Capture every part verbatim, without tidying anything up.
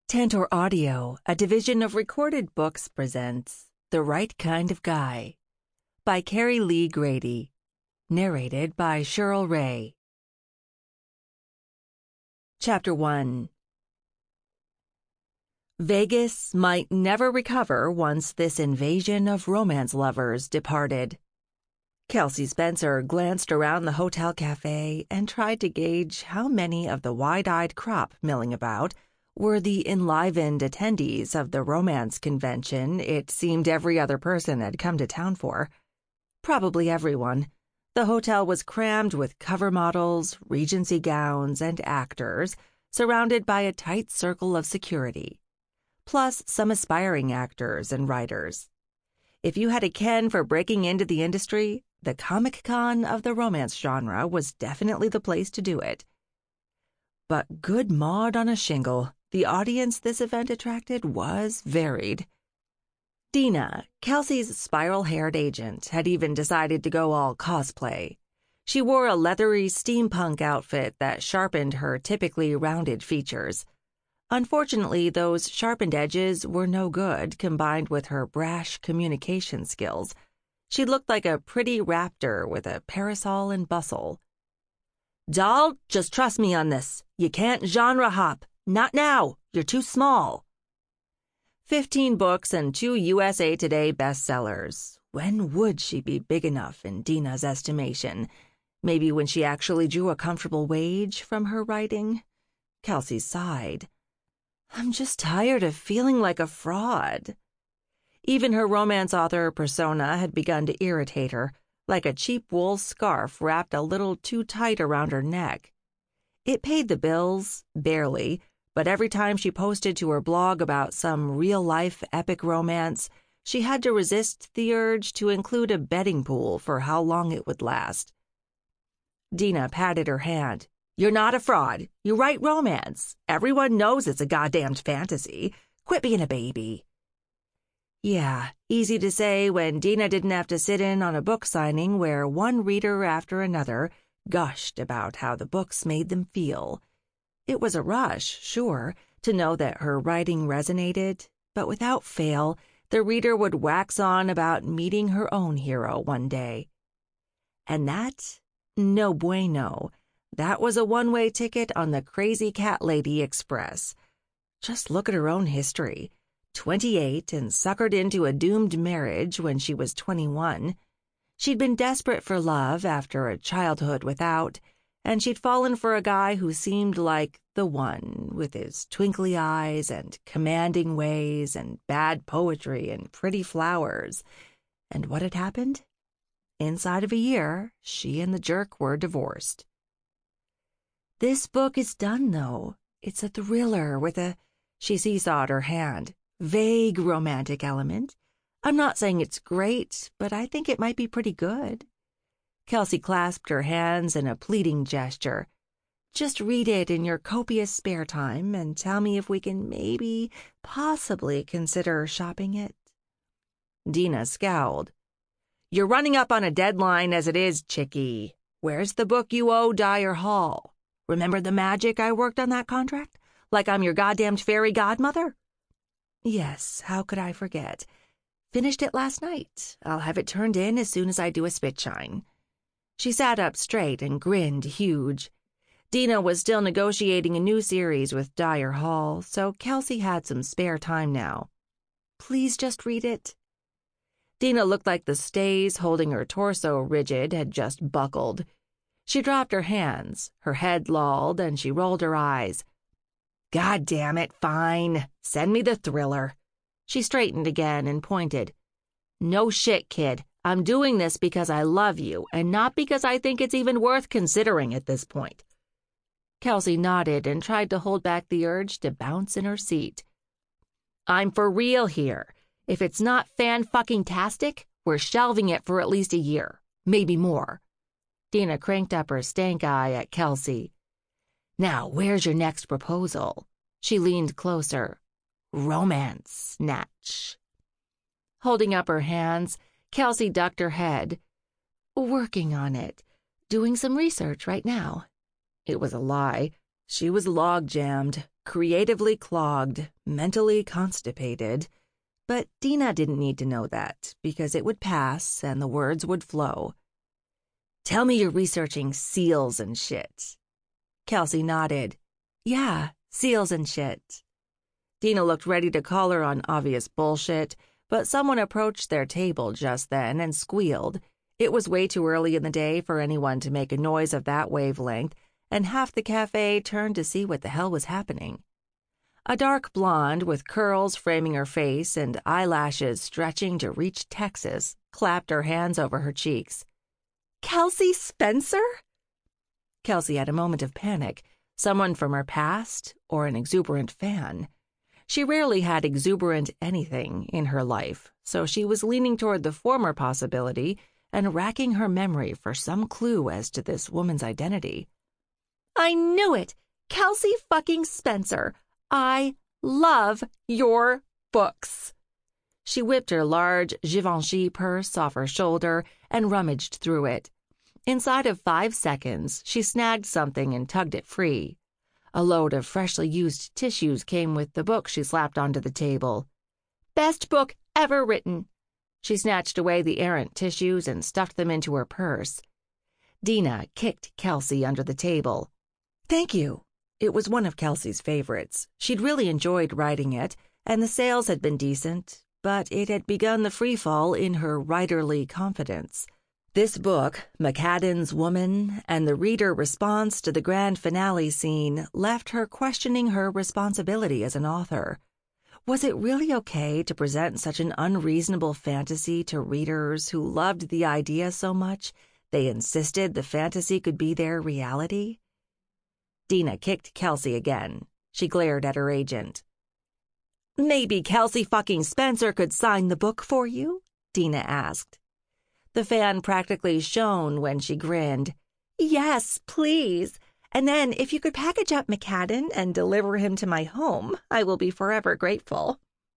Tantor Audio, a division of Recorded Books, presents The Right Kind of Guy by Carrie Lee Grady. Narrated by Cheryl Ray. Chapter one. Vegas might never recover once this invasion of romance lovers departed. Kelsey Spencer glanced around the hotel cafe and tried to gauge how many of the wide-eyed crop milling about were the enlivened attendees of the romance convention it seemed every other person had come to town for. Probably everyone. The hotel was crammed with cover models, Regency gowns, and actors, surrounded by a tight circle of security, plus some aspiring actors and writers. If you had a ken for breaking into the industry, the Comic-Con of the romance genre was definitely the place to do it. But good Maud on a shingle, the audience this event attracted was varied. Dina, Kelsey's spiral-haired agent, had even decided to go all cosplay. She wore a leathery steampunk outfit that sharpened her typically rounded features. Unfortunately, those sharpened edges were no good combined with her brash communication skills. She looked like a pretty raptor with a parasol and bustle. "Doll, just trust me on this. You can't genre hop. Not now. You're too small." Fifteen books and two U S A Today bestsellers. When would she be big enough in Dina's estimation? Maybe when she actually drew a comfortable wage from her writing? Kelsey sighed. "I'm just tired of feeling like a fraud." Even her romance author persona had begun to irritate her, like a cheap wool scarf wrapped a little too tight around her neck. It paid the bills, barely, but every time she posted to her blog about some real-life epic romance, she had to resist the urge to include a betting pool for how long it would last. Dina patted her hand. "You're not a fraud. You write romance. Everyone knows it's a goddamned fantasy. Quit being a baby." Yeah, easy to say when Dina didn't have to sit in on a book signing where one reader after another gushed about how the books made them feel. It was a rush, sure, to know that her writing resonated, but without fail, the reader would wax on about meeting her own hero one day. And that? No bueno. That was a one-way ticket on the Crazy Cat Lady Express. Just look at her own history. Twenty-eight and suckered into a doomed marriage when she was twenty-one. She'd been desperate for love after a childhood without, and she'd fallen for a guy who seemed like the one, with his twinkly eyes and commanding ways and bad poetry and pretty flowers. And what had happened? Inside of a year, she and the jerk were divorced. This book is done, though. It's a thriller with a, she seesawed her hand, vague romantic element. I'm not saying it's great, but I think it might be pretty good. Kelsey clasped her hands in a pleading gesture. Just read it in your copious spare time and tell me if we can maybe, possibly consider shopping it. Dina scowled. "You're running up on a deadline as it is, chickie. Where's the book you owe Dyer Hall? Remember the magic I worked on that contract? Like I'm your goddamned fairy godmother?" "Yes, how could I forget? Finished it last night. I'll have it turned in as soon as I do a spitshine." She sat up straight and grinned huge. Dina was still negotiating a new series with Dyer Hall, so Kelsey had some spare time now. "Please just read it." Dina looked like the stays holding her torso rigid had just buckled. She dropped her hands, her head lolled, and she rolled her eyes. "God damn it, fine. Send me the thriller." She straightened again and pointed. "No shit, kid. I'm doing this because I love you, and not because I think it's even worth considering at this point." Kelsey nodded and tried to hold back the urge to bounce in her seat. "I'm for real here. If it's not fan-fucking-tastic, we're shelving it for at least a year, maybe more." Dina cranked up her stank eye at Kelsey. "Now, where's your next proposal?" She leaned closer. "Romance, Natch." Holding up her hands, Kelsey ducked her head. "Working on it. Doing some research right now." It was a lie. She was log-jammed. creatively clogged, mentally constipated. But Dina didn't need to know that, because it would pass and the words would flow. "Tell me you're researching seals and shit." Kelsey nodded. "Yeah, seals and shit." Dina looked ready to call her on obvious bullshit, but someone approached their table just then and squealed. It was way too early in the day for anyone to make a noise of that wavelength, and half the cafe turned to see what the hell was happening. A dark blonde with curls framing her face and eyelashes stretching to reach Texas clapped her hands over her cheeks. "Kelsey Spencer?" Kelsey had a moment of panic. Someone from her past or an exuberant fan. She rarely had exuberant anything in her life, so she was leaning toward the former possibility and racking her memory for some clue as to this woman's identity. "I knew it! Kelsey fucking Spencer! I love your books!" She whipped her large Givenchy purse off her shoulder and rummaged through it. Inside of five seconds, she snagged something and tugged it free. A load of freshly used tissues came with the book she slapped onto the table. "Best book ever written." She snatched away the errant tissues and stuffed them into her purse. Dina kicked Kelsey under the table. "Thank you." It was one of Kelsey's favorites. She'd really enjoyed writing it, and the sales had been decent, but it had begun the freefall in her writerly confidence. This book, McCadden's Woman, and the reader response to the grand finale scene left her questioning her responsibility as an author. Was it really okay to present such an unreasonable fantasy to readers who loved the idea so much they insisted the fantasy could be their reality? Dina kicked Kelsey again. She glared at her agent. "Maybe Kelsey fucking Spencer could sign the book for you?" Dina asked. The fan practically shone when she grinned. "Yes, please. And then if you could package up McCadden and deliver him to my home, I will be forever grateful."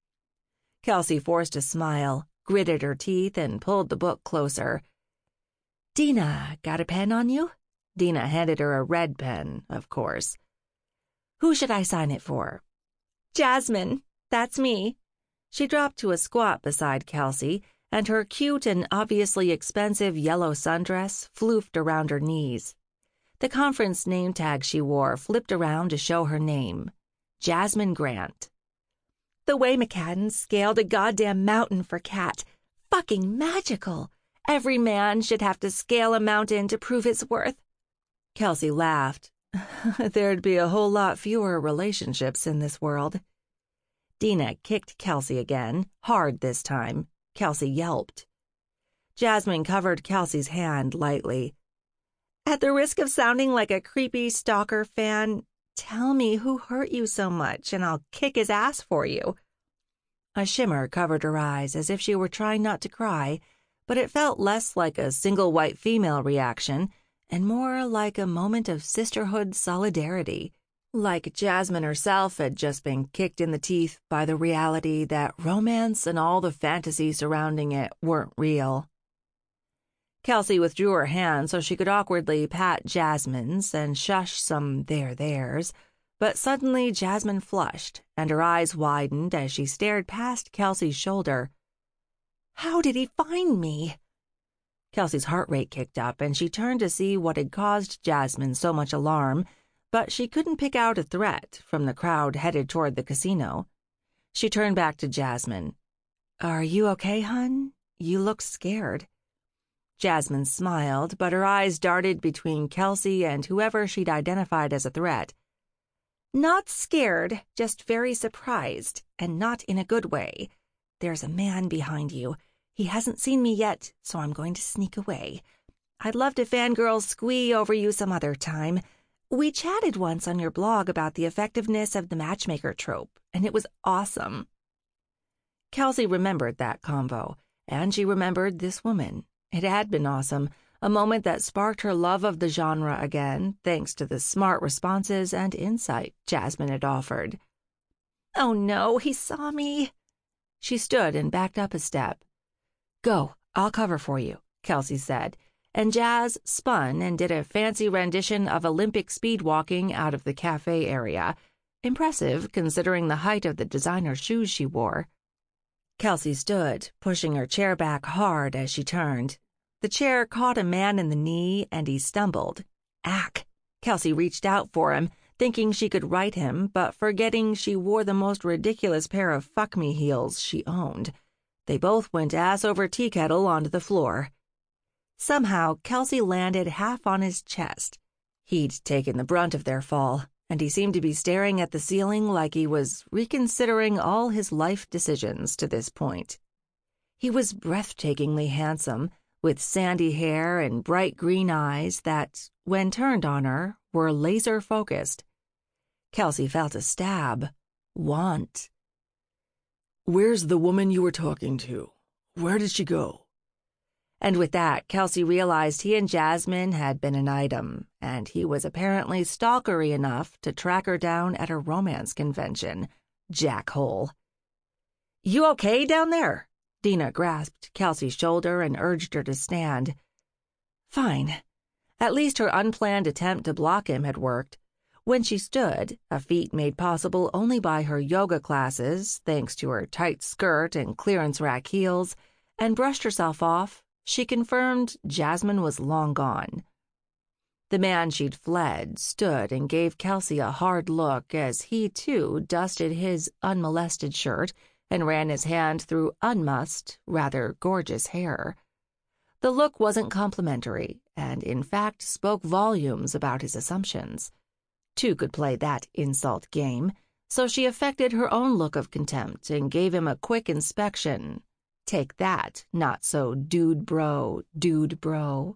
Kelsey forced a smile, gritted her teeth, and pulled the book closer. "Dina, got a pen on you?" Dina handed her a red pen, of course. "Who should I sign it for?" "Jasmine. That's me." She dropped to a squat beside Kelsey, and her cute and obviously expensive yellow sundress floofed around her knees. The conference name tag she wore flipped around to show her name, Jasmine Grant. "The way McCadden scaled a goddamn mountain for Kat. Fucking magical. Every man should have to scale a mountain to prove his worth." Kelsey laughed. There'd be a whole lot fewer relationships in this world. Dina kicked Kelsey again, hard this time. Kelsey yelped. Jasmine covered Kelsey's hand lightly. "At the risk of sounding like a creepy stalker fan, tell me who hurt you so much, and I'll kick his ass for you." A shimmer covered her eyes as if she were trying not to cry, but it felt less like a single white female reaction and more like a moment of sisterhood solidarity. Like Jasmine herself had just been kicked in the teeth by the reality that romance and all the fantasy surrounding it weren't real. Kelsey withdrew her hand so she could awkwardly pat Jasmine's and shush some there-theirs, but suddenly Jasmine flushed, and her eyes widened as she stared past Kelsey's shoulder. "How did he find me?" Kelsey's heart rate kicked up, and she turned to see what had caused Jasmine so much alarm, but she couldn't pick out a threat from the crowd headed toward the casino. She turned back to Jasmine. "Are you okay, hun? You look scared." Jasmine smiled, but her eyes darted between Kelsey and whoever she'd identified as a threat. "Not scared, just very surprised, and not in a good way. There's a man behind you. He hasn't seen me yet, so I'm going to sneak away. I'd love to fangirl squee over you some other time. We chatted once on your blog about the effectiveness of the matchmaker trope, and it was awesome." Kelsey remembered that convo, and she remembered this woman. It had been awesome, a moment that sparked her love of the genre again, thanks to the smart responses and insight Jasmine had offered. "Oh no, he saw me." She stood and backed up a step. "Go, I'll cover for you," Kelsey said, and Jazz spun and did a fancy rendition of Olympic speed walking out of the cafe area. impressive considering the height of the designer shoes she wore. Kelsey stood, pushing her chair back hard as she turned. The chair caught a man in the knee and he stumbled. Ack! Kelsey reached out for him, thinking she could right him, but forgetting she wore the most ridiculous pair of fuck-me heels she owned. They both went ass over tea kettle onto the floor. Somehow, Kelsey landed half on his chest. He'd taken the brunt of their fall, and he seemed to be staring at the ceiling like he was reconsidering all his life decisions to this point. He was breathtakingly handsome, with sandy hair and bright green eyes that, when turned on her, were laser-focused. Kelsey felt a stab. Want. "Where's the woman you were talking to? Where did she go?" And with that, Kelsey realized he and Jasmine had been an item, and he was apparently stalkery enough to track her down at a romance convention. Jackhole. "You okay down there?" Dina grasped Kelsey's shoulder and urged her to stand. Fine. At least her unplanned attempt to block him had worked. When she stood, a feat made possible only by her yoga classes, thanks to her tight skirt and clearance rack heels, and brushed herself off, she confirmed Jasmine was long gone. The man she'd fled stood and gave Kelsey a hard look as he, too, dusted his unmolested shirt and ran his hand through unmussed, rather gorgeous hair. The look wasn't complimentary, and in fact spoke volumes about his assumptions. Two could play that insult game, so she affected her own look of contempt and gave him a quick inspection. Take that, not so dude bro, dude bro.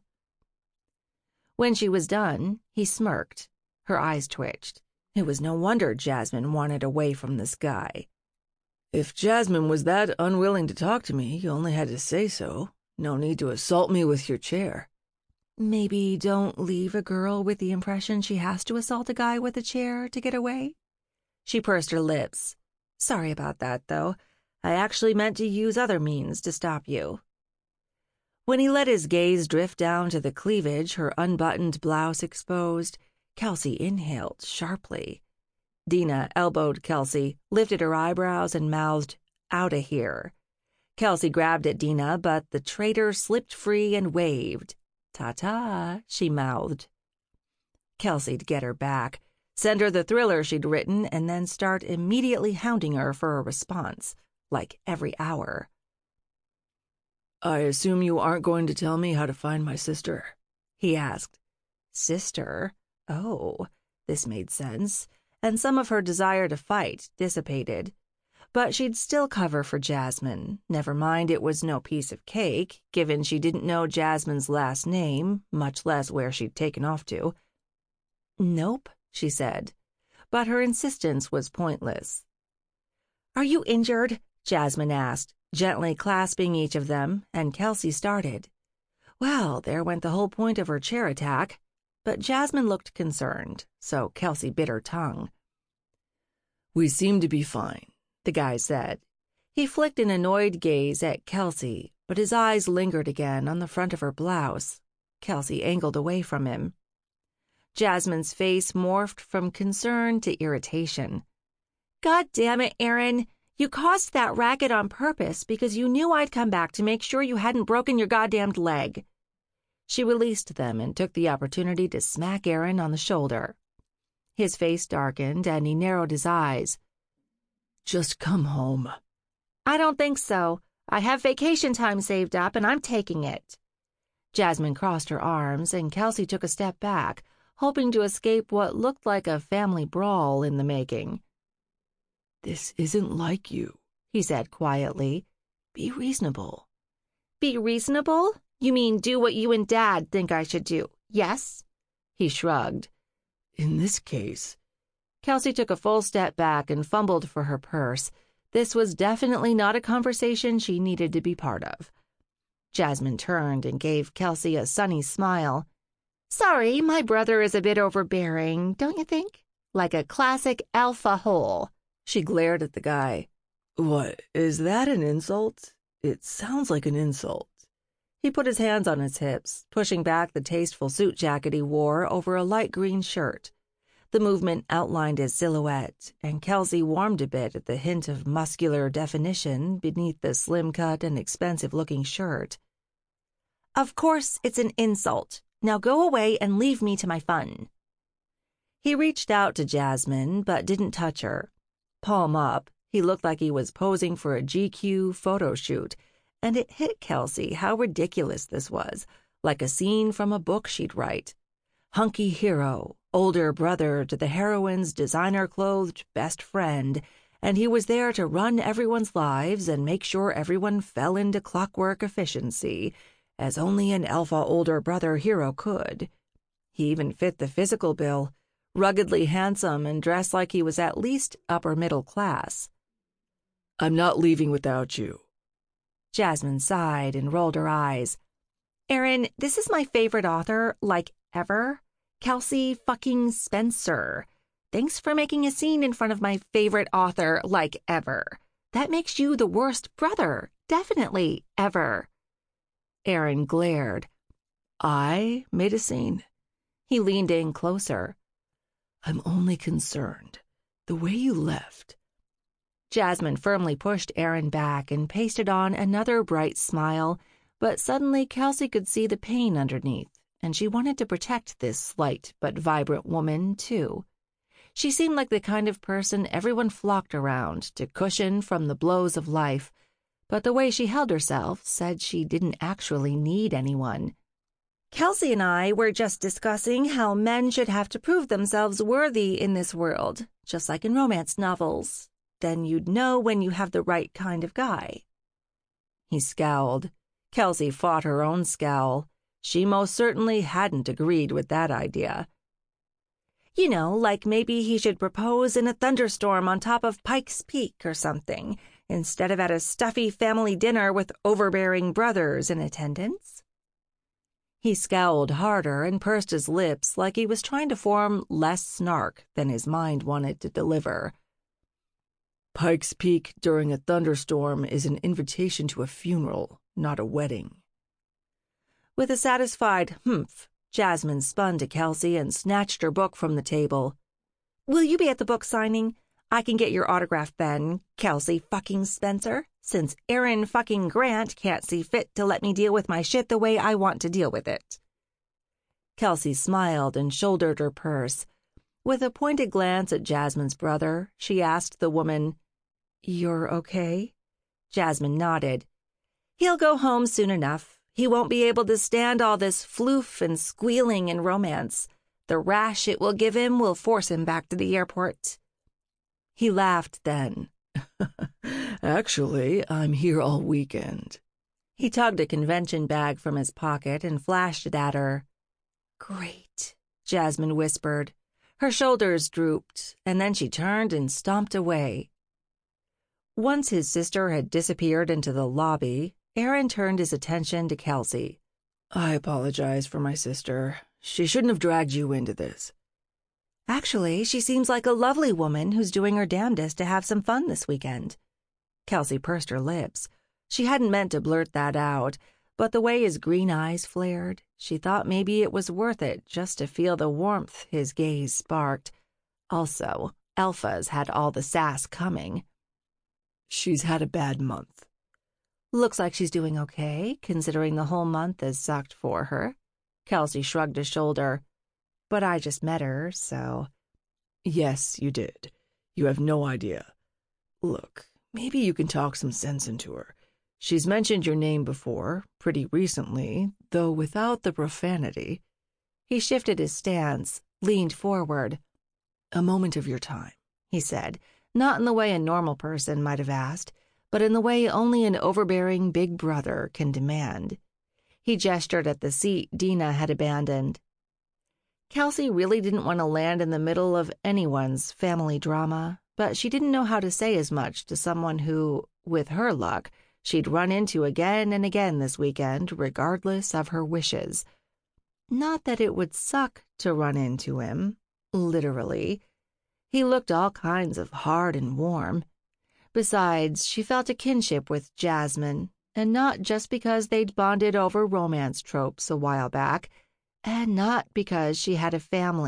When she was done, he smirked. Her eyes twitched. It was no wonder Jasmine wanted away from this guy. "If Jasmine was that unwilling to talk to me, you only had to say so. No need to assault me with your chair." Maybe don't leave a girl with the impression she has to assault a guy with a chair to get away. She pursed her lips. Sorry about that, though. I actually meant to use other means to stop you. When he let his gaze drift down to the cleavage her unbuttoned blouse exposed, Kelsey inhaled sharply. Dina elbowed Kelsey, lifted her eyebrows, and mouthed, "Outta here." Kelsey grabbed at Dina, but the traitor slipped free and waved. "Ta-ta," she mouthed. Kelsey'd get her back, send her the thriller she'd written, and then start immediately hounding her for a response, like every hour. "I assume you aren't going to tell me how to find my sister?" he asked. Sister? Oh, this made sense, and some of her desire to fight dissipated. But she'd still cover for Jasmine. Never mind it was no piece of cake, given she didn't know Jasmine's last name, much less where she'd taken off to. "Nope," she said, but her insistence was pointless. "Are you injured?" Jasmine asked, gently clasping each of them, and Kelsey started. Well, there went the whole point of her chair attack, but Jasmine looked concerned, so Kelsey bit her tongue. "We seem to be fine," the guy said. He flicked an annoyed gaze at Kelsey, but his eyes lingered again on the front of her blouse. Kelsey angled away from him. Jasmine's face morphed from concern to irritation. "God damn it, Aaron. You caused that racket on purpose because you knew I'd come back to make sure you hadn't broken your goddamned leg." She released them and took the opportunity to smack Aaron on the shoulder. His face darkened and he narrowed his eyes. "Just come home." "I don't think so. I have vacation time saved up and I'm taking it." Jasmine crossed her arms and Kelsey took a step back, hoping to escape what looked like a family brawl in the making. "This isn't like you," he said quietly. "Be reasonable." "Be reasonable? You mean do what you and Dad think I should do, yes?" He shrugged. "In this case..." Kelsey took a full step back and fumbled for her purse. This was definitely not a conversation she needed to be part of. Jasmine turned and gave Kelsey a sunny smile. "Sorry, my brother is a bit overbearing, don't you think? Like a classic alpha hole." She glared at the guy. "What, is that an insult? It sounds like an insult." He put his hands on his hips, pushing back the tasteful suit jacket he wore over a light green shirt. The movement outlined his silhouette, and Kelsey warmed a bit at the hint of muscular definition beneath the slim-cut and expensive-looking shirt. "Of course it's an insult. Now go away and leave me to my fun." He reached out to Jasmine, but didn't touch her. Palm up, he looked like he was posing for a G Q photo shoot, and it hit Kelsey how ridiculous this was, like a scene from a book she'd write. Hunky hero, older brother to the heroine's designer-clothed best friend, and he was there to run everyone's lives and make sure everyone fell into clockwork efficiency, as only an alpha older brother hero could. He even fit the physical bill, ruggedly handsome and dressed like he was at least upper middle class. "I'm not leaving without you." Jasmine sighed and rolled her eyes. "Aaron, this is my favorite author, like, ever. Kelsey fucking Spencer. Thanks for making a scene in front of my favorite author, like, ever. That makes you the worst brother, definitely, ever." Aaron glared. "I made a scene?" He leaned in closer. "I'm only concerned. The way you left." Jasmine firmly pushed Aaron back and pasted on another bright smile, but suddenly Kelsey could see the pain underneath, and she wanted to protect this slight but vibrant woman, too. She seemed like the kind of person everyone flocked around to cushion from the blows of life, but the way she held herself said she didn't actually need anyone. "Kelsey and I were just discussing how men should have to prove themselves worthy in this world, just like in romance novels. Then you'd know when you have the right kind of guy." He scowled. Kelsey fought her own scowl. She most certainly hadn't agreed with that idea. "You know, like maybe he should propose in a thunderstorm on top of Pikes Peak or something, instead of at a stuffy family dinner with overbearing brothers in attendance." He scowled harder and pursed his lips like he was trying to form less snark than his mind wanted to deliver. "Pikes Peak during a thunderstorm is an invitation to a funeral, not a wedding." With a satisfied humph, Jasmine spun to Kelsey and snatched her book from the table. "Will you be at the book signing? I can get your autograph then, Kelsey fucking Spencer, since Aaron fucking Grant can't see fit to let me deal with my shit the way I want to deal with it." Kelsey smiled and shouldered her purse. With a pointed glance at Jasmine's brother, she asked the woman, "You're okay?" Jasmine nodded. "He'll go home soon enough. He won't be able to stand all this floof and squealing and romance. The rash it will give him will force him back to the airport." He laughed then. "Actually, I'm here all weekend." He tugged a convention bag from his pocket and flashed it at her. "Great," Jasmine whispered. Her shoulders drooped, and then she turned and stomped away. Once his sister had disappeared into the lobby, Aaron turned his attention to Kelsey. "I apologize for my sister. She shouldn't have dragged you into this." "Actually, she seems like a lovely woman who's doing her damnedest to have some fun this weekend." Kelsey pursed her lips. She hadn't meant to blurt that out, but the way his green eyes flared, she thought maybe it was worth it just to feel the warmth his gaze sparked. Also, alphas had all the sass coming. "She's had a bad month." "Looks like she's doing okay, considering the whole month has sucked for her." Kelsey shrugged a shoulder. "But I just met her, so—" "Yes, you did. You have no idea. Look, maybe you can talk some sense into her. She's mentioned your name before, pretty recently, though without the profanity." He shifted his stance, leaned forward. "A moment of your time," he said, not in the way a normal person might have asked, but in the way only an overbearing big brother can demand. He gestured at the seat Dina had abandoned. Kelsey really didn't want to land in the middle of anyone's family drama, but she didn't know how to say as much to someone who, with her luck, she'd run into again and again this weekend, regardless of her wishes. Not that it would suck to run into him, literally. He looked all kinds of hard and warm. Besides, she felt a kinship with Jasmine, and not just because they'd bonded over romance tropes a while back, and not because she had a family,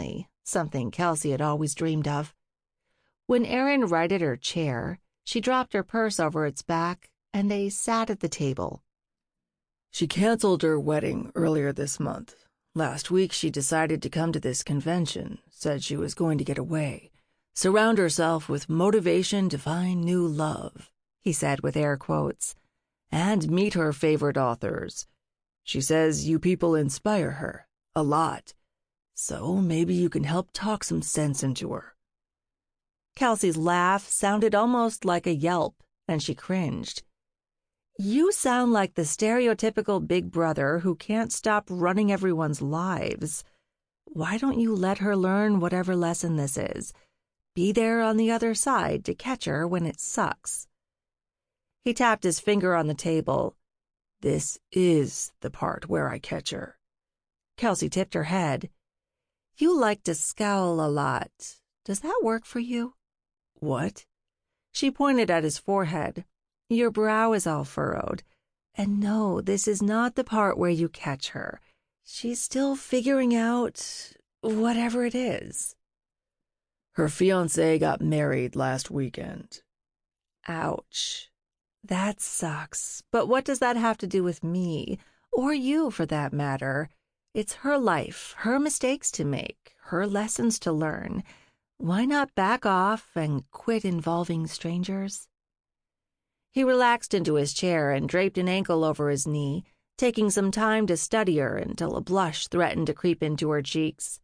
something Kelsey had always dreamed of. When Erin righted her chair, she dropped her purse over its back, and they sat at the table. She canceled her wedding earlier this month. Last week she decided to come to this convention, said she was going to get away, surround herself with motivation to find new love, he said with air quotes, and meet her favorite authors. She says you people inspire her, a lot, so maybe you can help talk some sense into her. Kelsey's laugh sounded almost like a yelp, and she cringed. You sound like the stereotypical big brother who can't stop running everyone's lives. Why don't you let her learn whatever lesson this is? Be there on the other side to catch her when it sucks. He tapped his finger on the table. This is the part where I catch her. Kelsey tipped her head. You like to scowl a lot. Does that work for you? What? She pointed at his forehead. Your brow is all furrowed. And no, this is not the part where you catch her. She's still figuring out whatever it is. Her fiancé got married last weekend. Ouch. That sucks. But what does that have to do with me? Or you, for that matter? It's her life, her mistakes to make, her lessons to learn. Why not back off and quit involving strangers? He relaxed into his chair and draped an ankle over his knee, taking some time to study her until a blush threatened to creep into her cheeks.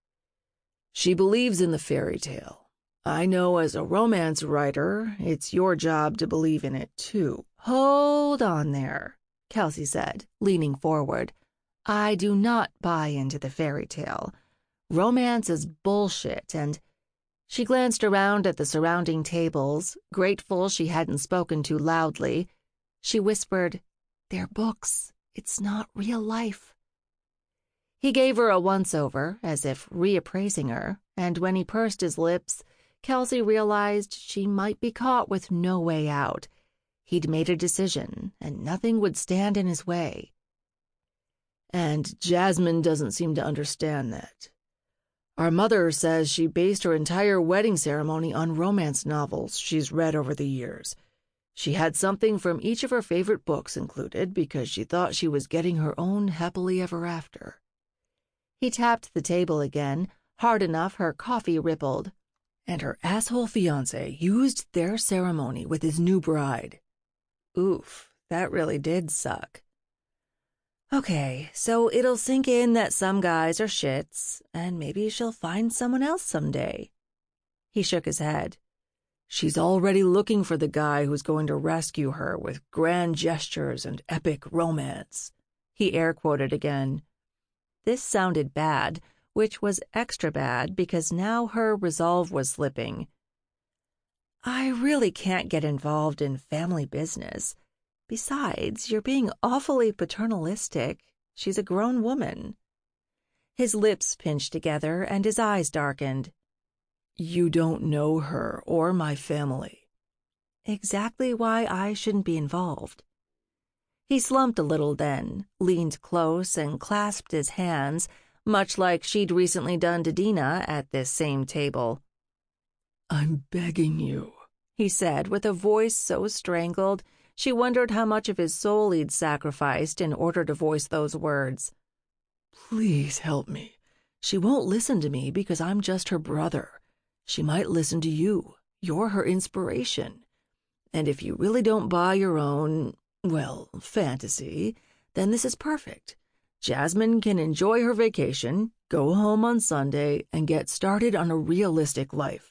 She believes in the fairy tale. I know as a romance writer, it's your job to believe in it too. Hold on there, Kelsey said, leaning forward. I do not buy into the fairy tale. Romance is bullshit, and... She glanced around at the surrounding tables, grateful she hadn't spoken too loudly. She whispered, They're books. It's not real life. He gave her a once-over, as if reappraising her, and when he pursed his lips, Kelsey realized she might be caught with no way out. He'd made a decision, and nothing would stand in his way. And Jasmine doesn't seem to understand that. Our mother says she based her entire wedding ceremony on romance novels she's read over the years. She had something from each of her favorite books included because she thought she was getting her own happily ever after. He tapped the table again, hard enough her coffee rippled. And her asshole fiancé used their ceremony with his new bride. Oof, that really did suck. Okay, so it'll sink in that some guys are shits, and maybe she'll find someone else someday. He shook his head. She's already looking for the guy who's going to rescue her with grand gestures and epic romance. He air-quoted again. This sounded bad, which was extra bad because now her resolve was slipping. I really can't get involved in family business. Besides, you're being awfully paternalistic. She's a grown woman. His lips pinched together and his eyes darkened. You don't know her or my family. Exactly why I shouldn't be involved. He slumped a little then, leaned close and clasped his hands, much like she'd recently done to Dina at this same table. I'm begging you, he said with a voice so strangled she wondered how much of his soul he'd sacrificed in order to voice those words. Please help me. She won't listen to me because I'm just her brother. She might listen to you. You're her inspiration. And if you really don't buy your own, well, fantasy, then this is perfect. Jasmine can enjoy her vacation, go home on Sunday, and get started on a realistic life.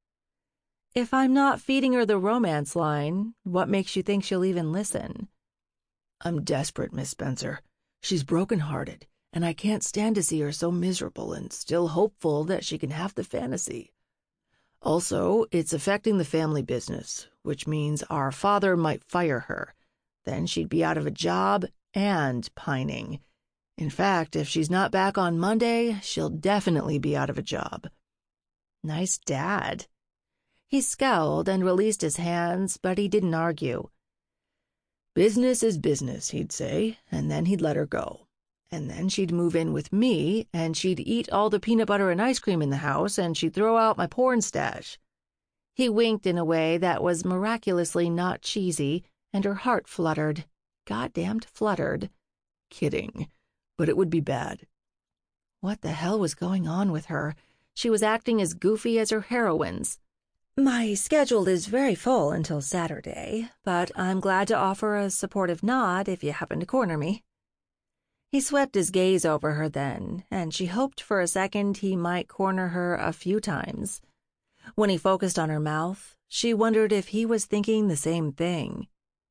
If I'm not feeding her the romance line, what makes you think she'll even listen? I'm desperate, Miss Spencer. She's broken-hearted, and I can't stand to see her so miserable and still hopeful that she can have the fantasy. Also, it's affecting the family business, which means our father might fire her. Then she'd be out of a job and pining. In fact, if she's not back on Monday, she'll definitely be out of a job. Nice dad. He scowled and released his hands, but he didn't argue. Business is business, he'd say, and then he'd let her go. And then she'd move in with me, and she'd eat all the peanut butter and ice cream in the house, and she'd throw out my porn stash." He winked in a way that was miraculously not cheesy, and her heart fluttered. Goddamned fluttered. "Kidding. But it would be bad." What the hell was going on with her? She was acting as goofy as her heroines. "My schedule is very full until Saturday, but I'm glad to offer a supportive nod if you happen to corner me." He swept his gaze over her then, and she hoped for a second he might corner her a few times. When he focused on her mouth, she wondered if he was thinking the same thing.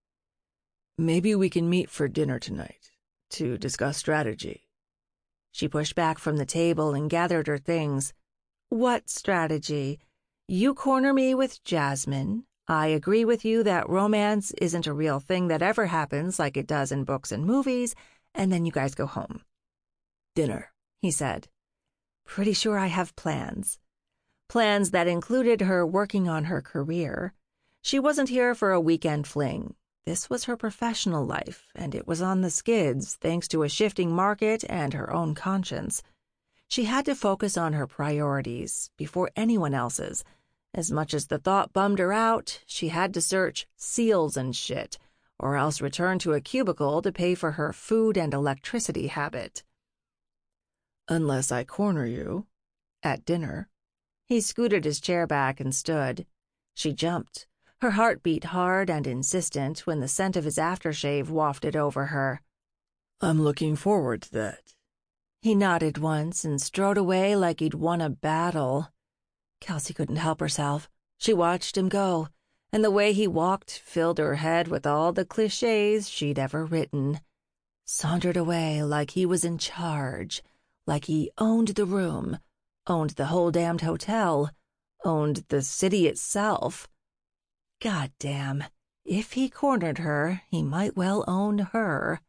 "Maybe we can meet for dinner tonight, to discuss strategy." She pushed back from the table and gathered her things. "What strategy? You corner me with Jasmine. I agree with you that romance isn't a real thing that ever happens like it does in books and movies, and then you guys go home." "Dinner," he said. "Pretty sure I have plans." Plans that included her working on her career. She wasn't here for a weekend fling. This was her professional life, and it was on the skids thanks to a shifting market and her own conscience. She had to focus on her priorities before anyone else's. As much as the thought bummed her out, she had to search seals and shit, or else return to a cubicle to pay for her food and electricity habit. "Unless I corner you at dinner." He scooted his chair back and stood. She jumped. Her heart beat hard and insistent when the scent of his aftershave wafted over her. "I'm looking forward to that." He nodded once and strode away like he'd won a battle. Kelsey couldn't help herself. She watched him go, and the way he walked filled her head with all the cliches she'd ever written. Sauntered away like he was in charge, like he owned the room, owned the whole damned hotel, owned the city itself. Goddamn, if he cornered her, he might well own her.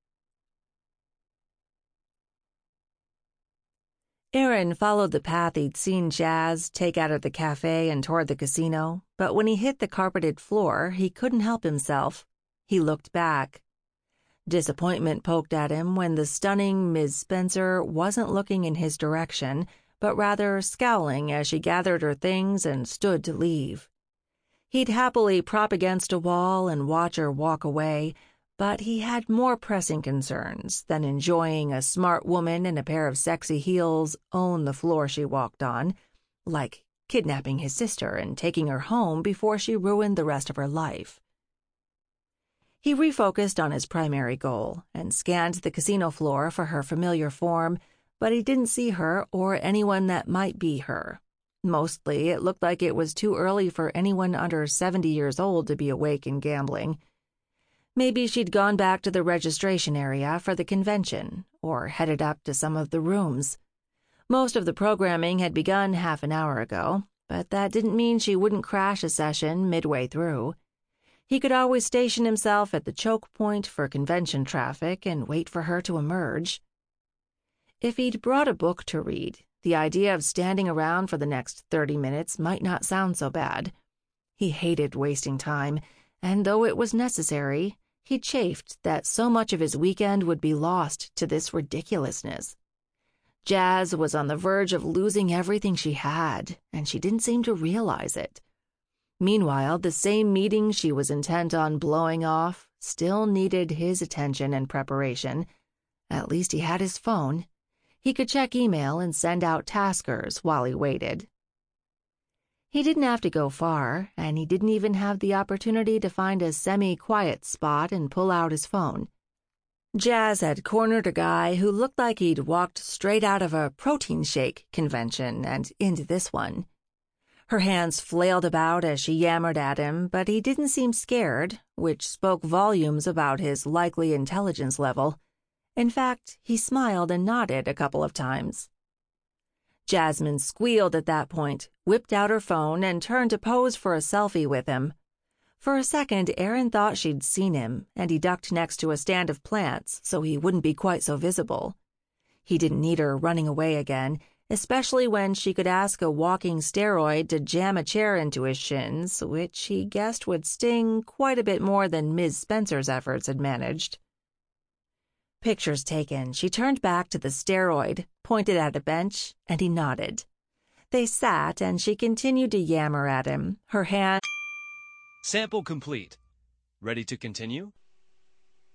Aaron followed the path he'd seen Jazz take out of the cafe and toward the casino, but when he hit the carpeted floor, he couldn't help himself. He looked back. Disappointment poked at him when the stunning Miz Spencer wasn't looking in his direction, but rather scowling as she gathered her things and stood to leave. He'd happily prop against a wall and watch her walk away, but he had more pressing concerns than enjoying a smart woman in a pair of sexy heels own the floor she walked on, like kidnapping his sister and taking her home before she ruined the rest of her life. He refocused on his primary goal and scanned the casino floor for her familiar form, but he didn't see her or anyone that might be her. Mostly, it looked like it was too early for anyone under seventy years old to be awake and gambling. Maybe she'd gone back to the registration area for the convention, or headed up to some of the rooms. Most of the programming had begun half an hour ago, but that didn't mean she wouldn't crash a session midway through. He could always station himself at the choke point for convention traffic and wait for her to emerge. If he'd brought a book to read, the idea of standing around for the next thirty minutes might not sound so bad. He hated wasting time, and though it was necessary, he chafed that so much of his weekend would be lost to this ridiculousness. Jazz was on the verge of losing everything she had, and she didn't seem to realize it. Meanwhile, the same meeting she was intent on blowing off still needed his attention and preparation. At least he had his phone. He could check email and send out taskers while he waited. He didn't have to go far, and he didn't even have the opportunity to find a semi-quiet spot and pull out his phone. Jazz had cornered a guy who looked like he'd walked straight out of a protein shake convention and into this one. Her hands flailed about as she yammered at him, but he didn't seem scared, which spoke volumes about his likely intelligence level. In fact, he smiled and nodded a couple of times. Jasmine squealed at that point, whipped out her phone, and turned to pose for a selfie with him. For a second, Aaron thought she'd seen him, and he ducked next to a stand of plants so he wouldn't be quite so visible. He didn't need her running away again, especially when she could ask a walking steroid to jam a chair into his shins, which he guessed would sting quite a bit more than Miz Spencer's efforts had managed. Pictures taken, she turned back to the steroid, pointed at a bench, and he nodded. They sat, and she continued to yammer at him, her hand... Sample complete. Ready to continue?